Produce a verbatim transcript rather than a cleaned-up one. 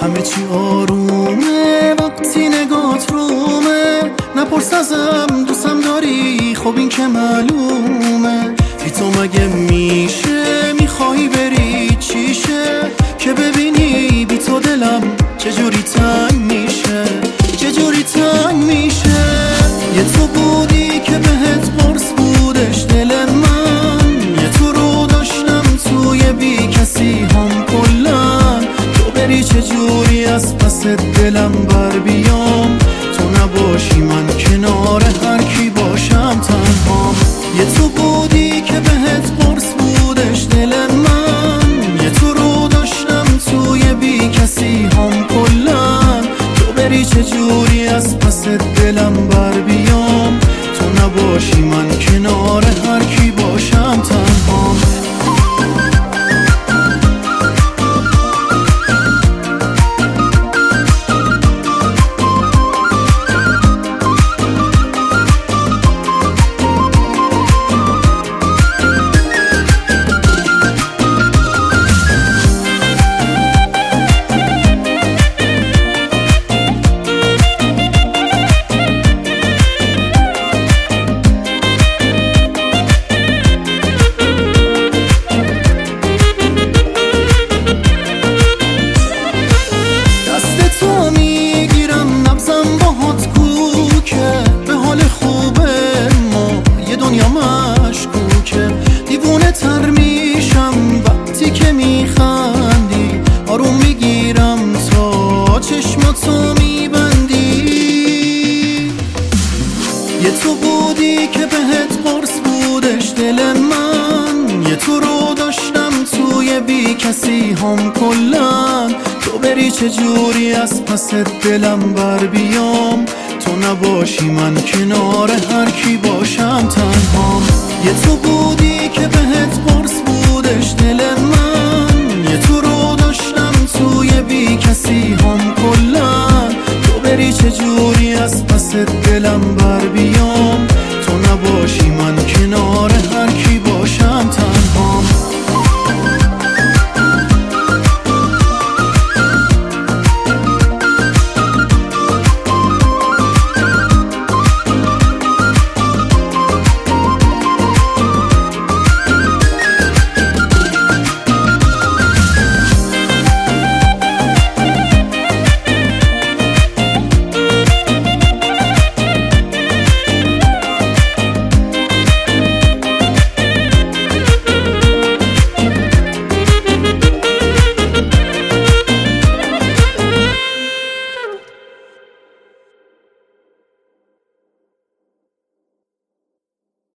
همه چی آرومه وقتی نگات رومه. نپرس ازم دوستم داری، خب این که معلومه. بی تو مگه میشه میخوای بری چیشه، که ببینی بی تو دلم چجوری تنگ میشه، چجوری تنگ میشه. یه تو بودی که بهت قرص بودش دل من، یه تو رو داشتم توی بی کسی هم کلن. تو بری چجوری از پس دلم بر بیام، تو نباشی من کنار هر کی باشم تنهام. یه تو بودی که بهت قرص بودش دل من، یه تو رو داشتم توی بی کسی هم کلن. تو بری چجوری از پس دلم بر بیام، تو نباشی من کنار هر کی باشم تنهام. دیوونه تر میشم وقتی که میخندی، آروم میگیرم تا چشماتو میبندی. یه تو بودی که بهت قرص بودش دل من، یه تو رو داشتم توی بی کسی هم کلن. تو بری چجوری از پس دلم بر بیام، تو نباشی من کنار هر کی باشم تنهام. یه تو بودی که بهت قرص بودش دل من، یه تو رو داشتم توی بی کسی هم کلن. تو بری چجوری از پس دلم بر بیام، تو نباشی من